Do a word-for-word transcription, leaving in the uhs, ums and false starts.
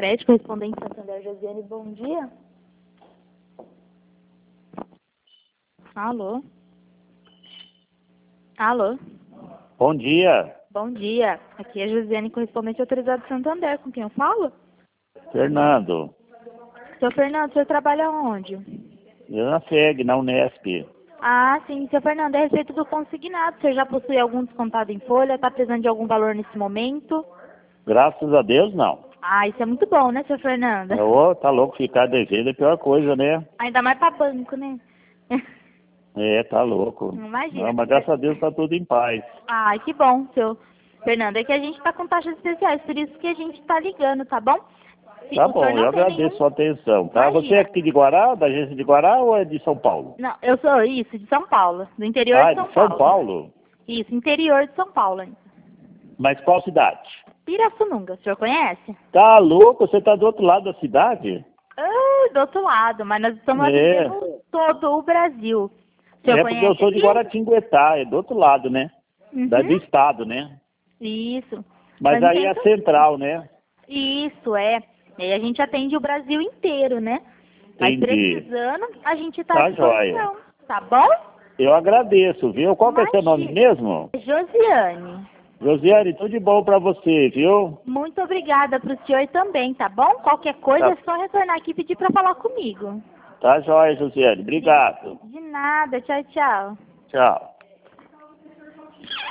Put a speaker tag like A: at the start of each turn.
A: Crédito, correspondente Santander, Josiane, bom dia. Alô? Alô?
B: Bom dia,
A: Bom dia. Aqui é Josiane, correspondente autorizado Santander. Com quem eu falo?
B: Fernando.
A: Seu Fernando, você trabalha onde?
B: Eu na F E G, na Unesp.
A: Ah, sim. Seu Fernando, é a respeito do consignado. Você já possui algum descontado em folha? Está precisando de algum valor nesse momento?
B: Graças a Deus, não.
A: Ah, isso é muito bom, né, seu Fernando?
B: Ô, tá louco, ficar devendo é a pior coisa, né?
A: Ainda mais para banco, né?
B: É, tá louco.
A: Imagina.
B: Não, mas graças a Deus tá tudo em paz.
A: Ai, que bom, seu Fernando. É que a gente está com taxas especiais, por isso que a gente está ligando, tá bom? Se
B: Tá
A: o senhor
B: bom, eu
A: não tem
B: agradeço
A: nenhum...
B: sua atenção, tá? Você é
A: Imagina.
B: aqui de Guará, da agência de Guará ou é de São Paulo?
A: Não, eu sou isso, de São Paulo, do interior
B: Ah,
A: de
B: é
A: São
B: de São
A: Paulo.
B: Paulo?
A: Isso, interior de São Paulo.
B: Mas qual cidade?
A: Pirassununga, o senhor conhece?
B: Tá louco, você tá do outro lado da cidade?
A: Ah, do outro lado, mas nós estamos
B: É,
A: atendendo todo o Brasil. O senhor
B: é porque eu
A: conhece
B: sou de
A: aqui?
B: Guaratinguetá, é do outro lado, né? Da, do
A: Uhum.
B: estado, né?
A: Isso.
B: Mas
A: Mas não
B: aí
A: tem
B: é
A: isso?
B: central, né?
A: Isso, é. E aí a gente atende o Brasil inteiro, né? Mas
B: Entendi.
A: precisando, a gente está à
B: Tá joia.
A: disposição, tá bom?
B: Eu agradeço, viu? Qual que é seu nome
A: Imagina.
B: mesmo?
A: Josiane,
B: Josiane, tudo de bom pra você, viu?
A: muito obrigada para o senhor também, tá bom? Qualquer coisa
B: Tá,
A: é só retornar aqui e pedir para falar comigo.
B: tá joia, Josiane.
A: De,
B: Obrigado.
A: de nada, tchau, tchau.
B: Tchau.